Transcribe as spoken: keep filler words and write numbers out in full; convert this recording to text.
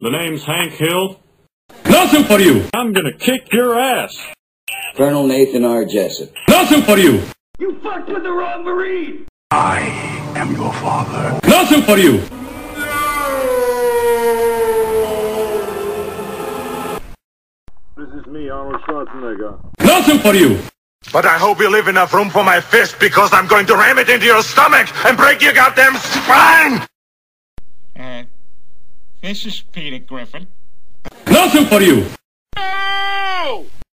The name's Hank Hill. Nothing for you! I'm gonna kick your ass. Colonel Nathan R. Jessup. Nothing for you! You fucked with the wrong Marine! I am your father. Nothing for you! This is me, Arnold Schwarzenegger. Nothing for you! But I hope you leave enough room for my fist, because I'm going to ram it into your stomach and break your goddamn spine! Uh, this is Peter Griffin. Nothing for you!